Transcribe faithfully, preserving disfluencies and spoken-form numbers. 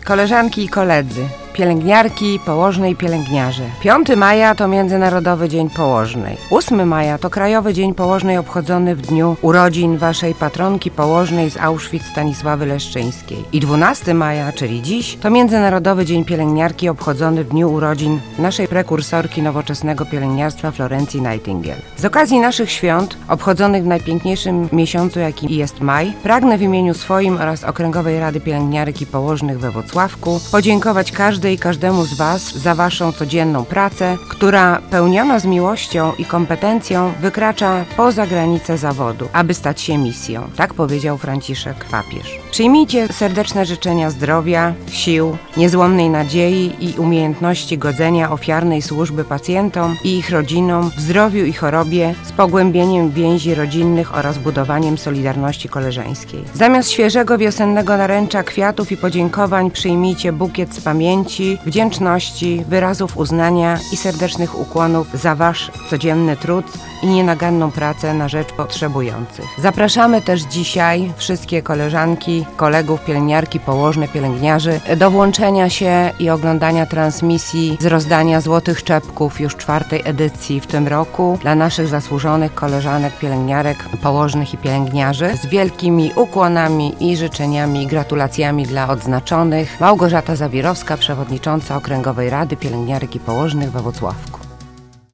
Koleżanki i koledzy, pielęgniarki, położne i pielęgniarze. piątego maja to Międzynarodowy Dzień Położnej. ósmego maja to Krajowy Dzień Położnej obchodzony w dniu urodzin waszej patronki położnej z Auschwitz Stanisławy Leszczyńskiej. I dwunastego maja, czyli dziś, to Międzynarodowy Dzień Pielęgniarki obchodzony w dniu urodzin naszej prekursorki nowoczesnego pielęgniarstwa Florencji Nightingale. Z okazji naszych świąt, obchodzonych w najpiękniejszym miesiącu, jakim jest maj, pragnę w imieniu swoim oraz Okręgowej Rady Pielęgniarek i Położnych we Włocławku podziękować każdej i każdemu z was za waszą codzienną pracę, która pełniona z miłością i kompetencją wykracza poza granice zawodu, aby stać się misją. Tak powiedział Franciszek papież. Przyjmijcie serdeczne życzenia zdrowia, sił, niezłomnej nadziei i umiejętności godzenia ofiarnej służby pacjentom i ich rodzinom w zdrowiu i chorobie z pogłębieniem więzi rodzinnych oraz budowaniem solidarności koleżeńskiej. Zamiast świeżego wiosennego naręcza kwiatów i podziękowań przyjmijcie bukiet z pamięci, wdzięczności, wyrazów uznania i serdecznych ukłonów za wasz codzienny trud i nienaganną pracę na rzecz potrzebujących. Zapraszamy też dzisiaj wszystkie koleżanki, kolegów, pielęgniarki, położne, pielęgniarzy do włączenia się i oglądania transmisji z rozdania złotych czepków już czwartej edycji w tym roku dla naszych zasłużonych koleżanek, pielęgniarek, położnych i pielęgniarzy z wielkimi ukłonami i życzeniami i gratulacjami dla odznaczonych. Małgorzata Zawirowska, przewodnicząca Okręgowej Rady Pielęgniarek i Położnych we Włocławku.